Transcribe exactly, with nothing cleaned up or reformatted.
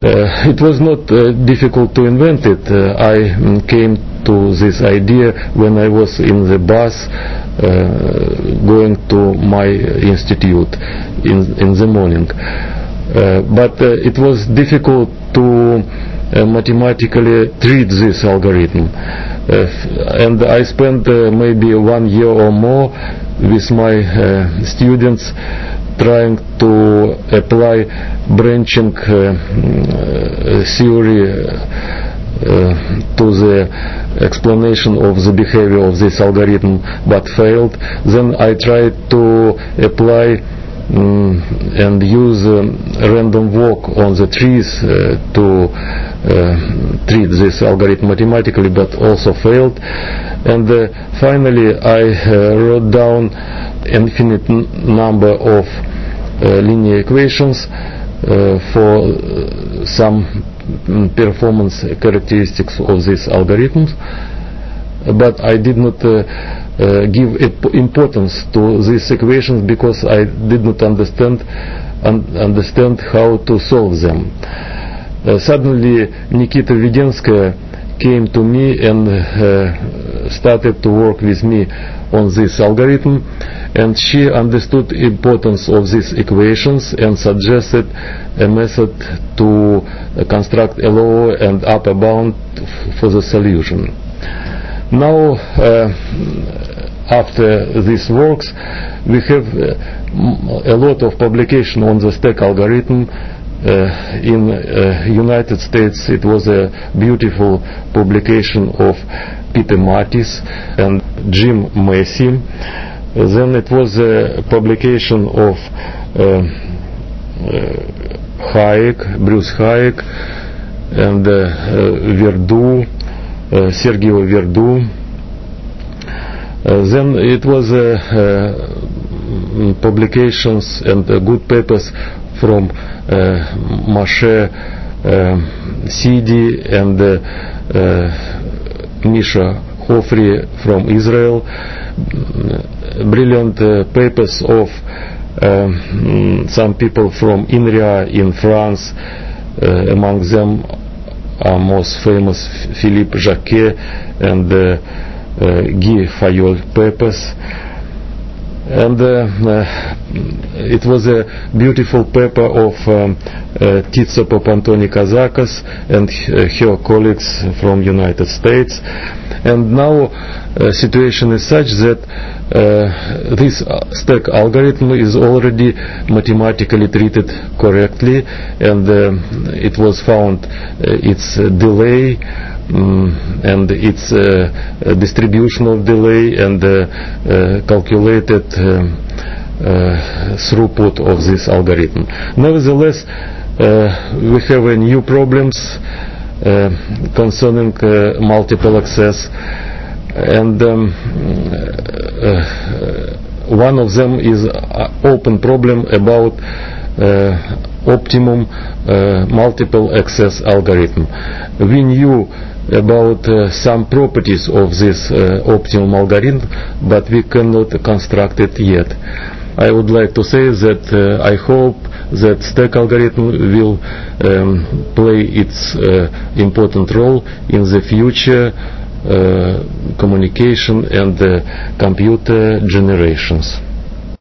Uh, it was not uh, difficult to invent it. Uh, I um, came to this idea when I was in the bus uh, going to my institute in, in the morning. Uh, but uh, it was difficult to uh, mathematically treat this algorithm. Uh, and I spent uh, maybe one year or more with my uh, students trying to apply branching uh, theory uh, to the explanation of the behavior of this algorithm, but failed. Then I tried to apply um, and use um, random walk on the trees uh, to uh, treat this algorithm mathematically, but also failed. And uh, finally I uh, wrote down infinite n- number of uh, linear equations uh, for uh, some performance characteristics of these algorithms, but I did not uh, uh, give importance to these equations because I did not understand un- understand how to solve them. Uh, suddenly Nikita Vedenskaya came to me and uh, started to work with me on this algorithm, and she understood the importance of these equations and suggested a method to uh, construct a lower and upper bound f- for the solution. Now, uh, after this works, we have uh, a lot of publication on the stack algorithm. Uh, in uh, United States it was a beautiful publication of Peter Mattis and Jim Macy. Uh, then it was a publication of uh, uh, Hayek, Bruce Hayek, and uh, uh, Verdu, uh, Sergio Verdu. Uh, then it was uh, uh, publications and uh, good papers from uh, Moshe uh, Sidi and uh, uh, Misha Hofri from Israel. Brilliant uh, papers of uh, some people from INRIA in France. Uh, among them are most famous Philippe Jacquet and uh, uh, Guy Fayol papers. And uh, uh, it was a beautiful paper of um, uh, Titsa Papantoni Kazakos and uh, her colleagues from United States. And now uh, situation is such that uh, this stack algorithm is already mathematically treated correctly, and uh, it was found uh, its uh, delay Um, and its uh, uh, distribution of delay and uh, uh, calculated uh, uh, throughput of this algorithm. Nevertheless, uh, we have uh, new problems uh, concerning uh, multiple access, and um, uh, one of them is an open problem about uh, optimum uh, multiple access algorithm. We knew about uh, some properties of this uh, optimum algorithm, but we cannot construct it yet. I would like to say that uh, I hope that stack algorithm will um, play its uh, important role in the future uh, communication and uh, computer generations.